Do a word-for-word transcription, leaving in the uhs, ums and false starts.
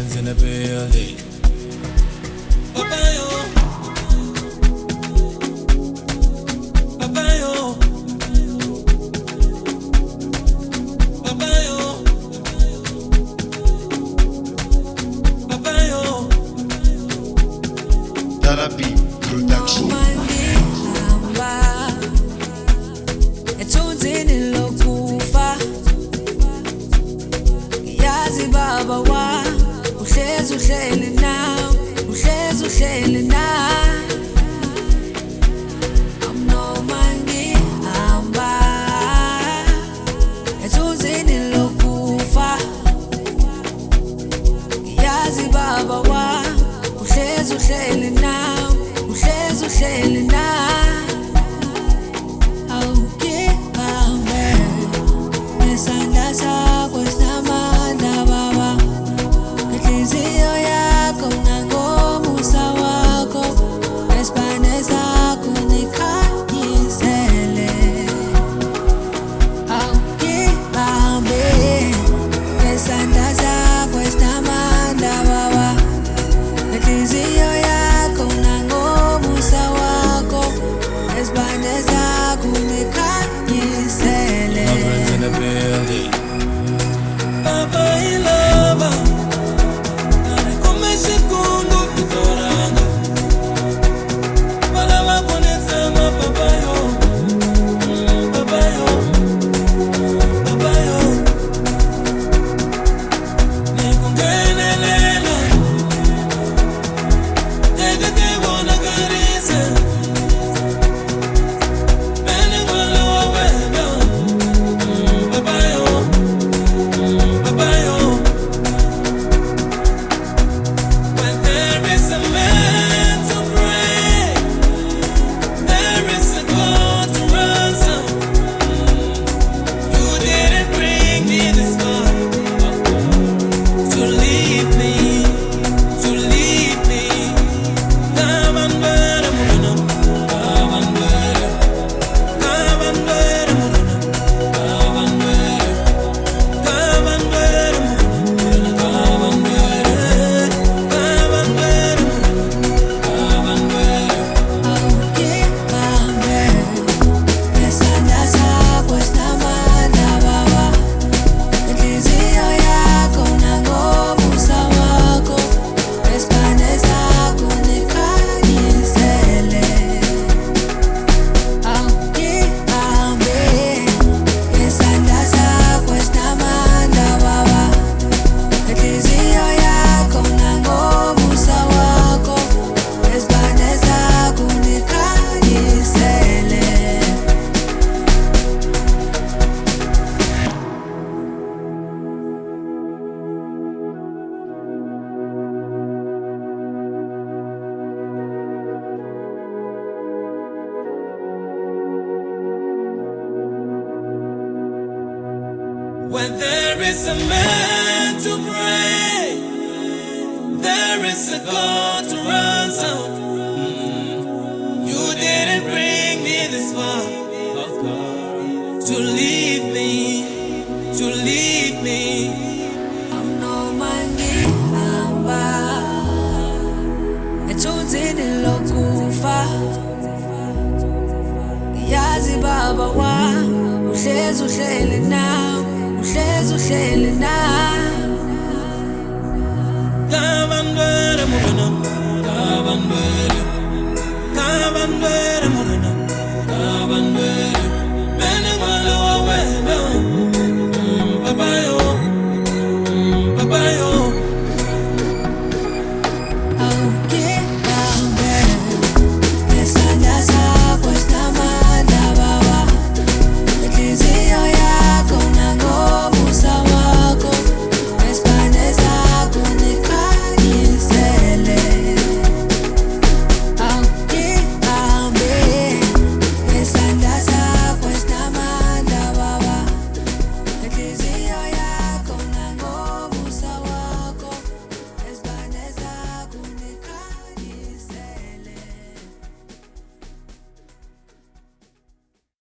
Benz in the building. Papayo, papayo, papayo, papayo. Therapy Production. Baba wa uhlezi uhleli nawe uhlezi uhleli nawe amnoma ngihamba ethunzini lokufa yazi baba wa uhlezi uhleli nawe uhlezi uhleli nawe awukihambe nesandla sakho sinamandla baba inhliziyo yakho nangomusa wakho nesibane sakho nikhanyisele awukihambe nesandla sakho sinamandla baba inhliziyo yakho nangomusa wakho nesibane sakho nikhanyisele. My friends in the building. Papa ilaba, nane kome shikungu kitoranga. Balaba kunetsema papayo, papayo, papayo. Nikungenelela, nekete bona karise. Mene wala wawena, papayo. When there is a man to pray, there is a God to ransom. You didn't bring me this far to leave me, to leave me. Come and better, Murana. Come and better. Come and better, Murana. Come and better. Come and better, Murana. Come and better. Come and better, Murana. Come and better. Awukihambe nesandla sakho sinamandla baba inhliziyo yakho nangomusa wakho nesibane sakho nikhanyisele awukihambe nesandla sakho sinamandla baba inhliziyo yakho nangomusa wakho nesibane sakho nikhanyisele. When there is a man to pray, there is a God to ransom. You didn't bring me this far to leave me, to leave me. Amnoma ngihamba ethunzini lokufa yazi baba wa uhlezi uhleli nawe uhlezi uhleli nawe Come and better, Murana. Come and better. Come and better.